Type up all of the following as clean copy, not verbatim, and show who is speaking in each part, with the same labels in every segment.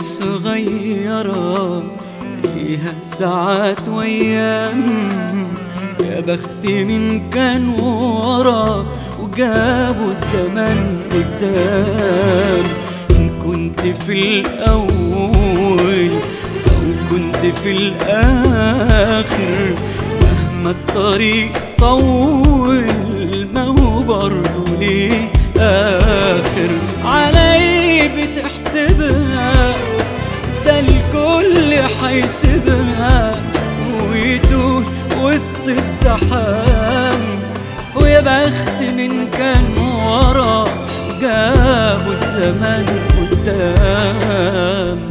Speaker 1: صغيرة ليها ساعات وأيام، يا بختي من كان ورا وجابوا الزمن قدام. إن كنت في الأول أو كنت في الآخر، مهما الطريق طول ما هو برضه ليه آخر. علي بتحسبها ده الكل حيسيبها ويتوه وسط الزحام، ويا بخت من كان ورا جابوا الزمن قدام.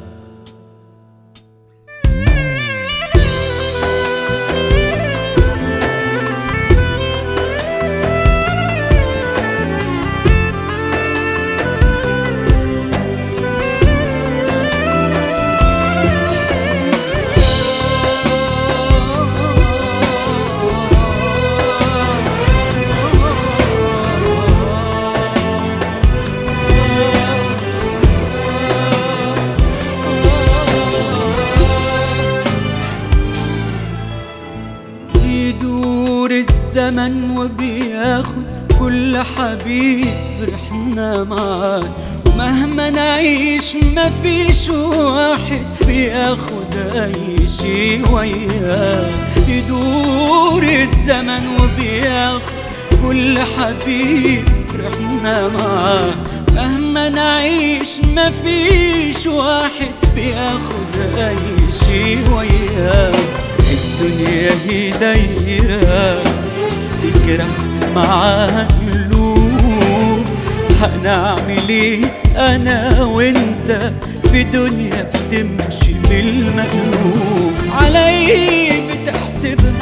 Speaker 1: بيدور الزمن وبياخد كل حبيب فرحنا معاه، ومهما نعيش مفيش واحد بياخد أي شي وياه. يدور الزمن وبياخد كل حبيب فرحنا معاه، مهما نعيش مفيش واحد بياخد أي شي وياه. الدنيا هي دايرة تجرح معاها قلوب، هنعمل ايه انا وانت في دنيا بتمشي بالمقلوب. علي بتحسبها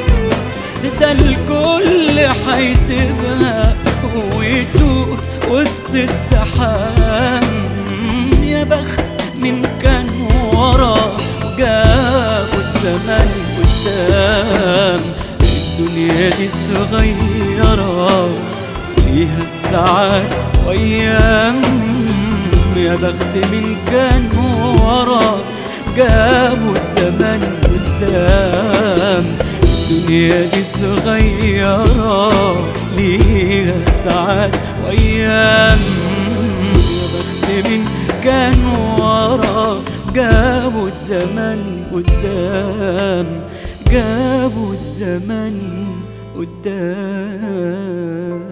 Speaker 1: ده الكل حيسيبها ويتوه وسط الزحام، يا بخت من كان ورا وجابوا الزمن قدام. الدنيا دي صغيرة فيها ساعات وأيام، يا بخت من كان ورا جابوا الزمن قدام. الدنيا دي صغيرة ليها ساعات وأيام، يا بخت من كان ورا جابوا الزمن قدام، جابوا الزمن قدام.